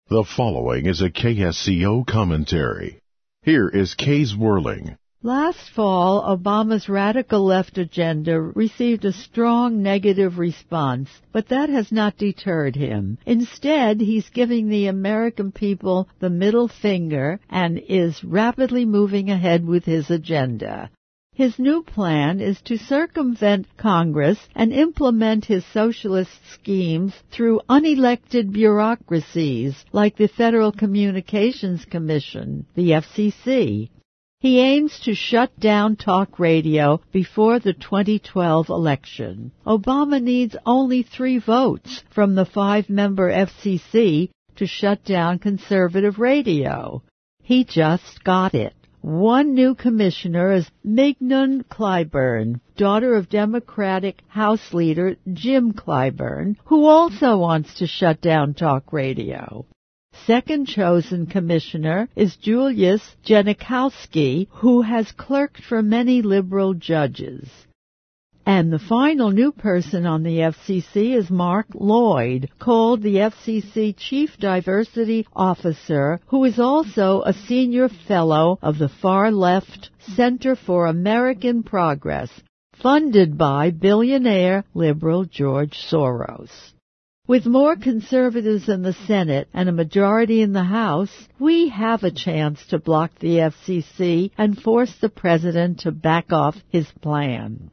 The following is a KSCO commentary. Here is Kay's Whirling. Last fall, Obama's radical left agenda received a strong negative response, but that has not deterred him. Instead, he's giving the American people the middle finger and is rapidly moving ahead with his agenda. His new plan is to circumvent Congress and implement his socialist schemes through unelected bureaucracies like the Federal Communications Commission, the FCC. He aims to shut down talk radio before the 2012 election. Obama needs only 3 votes from the 5-member FCC to shut down conservative radio. He just got it. One new commissioner is Mignon Clyburn, daughter of Democratic House Leader Jim Clyburn, who also wants to shut down talk radio. Second chosen commissioner is Julius Genachowski, who has clerked for many liberal judges. And the final new person on the FCC is Mark Lloyd, called the FCC Chief Diversity Officer, who is also a senior fellow of the far-left Center for American Progress, funded by billionaire liberal George Soros. With more conservatives in the Senate and a majority in the House, we have a chance to block the FCC and force the president to back off his plan.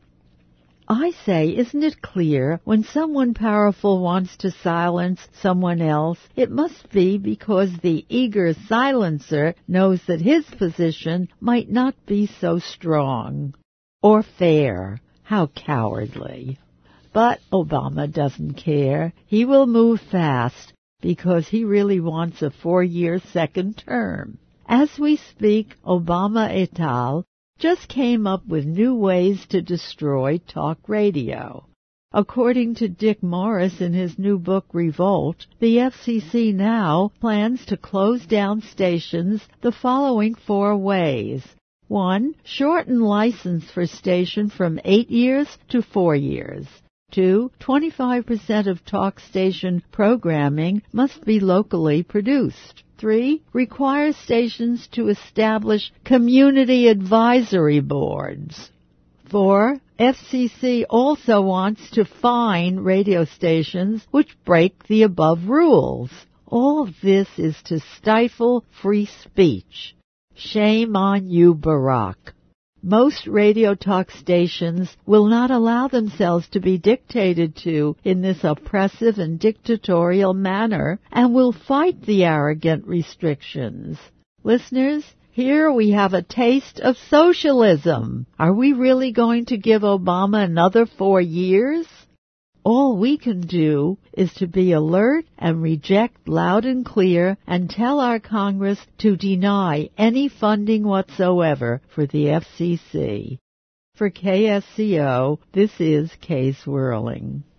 I say, isn't it clear when someone powerful wants to silence someone else, it must be because the eager silencer knows that his position might not be so strong or fair. How cowardly. But Obama doesn't care. He will move fast because he really wants a 4-year second term. As we speak, Obama et al. Just came up with new ways to destroy talk radio. According to Dick Morris in his new book Revolt, the FCC now plans to close down stations the following 4 ways. 1. Shorten license for station from 8 years to 4 years. 2. 25% of talk station programming must be locally produced. 3. Require stations to establish community advisory boards. 4. FCC also wants to fine radio stations which break the above rules. All this is to stifle free speech. Shame on you, Barack. Most radio talk stations will not allow themselves to be dictated to in this oppressive and dictatorial manner and will fight the arrogant restrictions. Listeners, here we have a taste of socialism. Are we really going to give Obama another 4 years? All we can do is to be alert and reject loud and clear and tell our Congress to deny any funding whatsoever for the FCC. For KSCO, this is Kay's Whirling.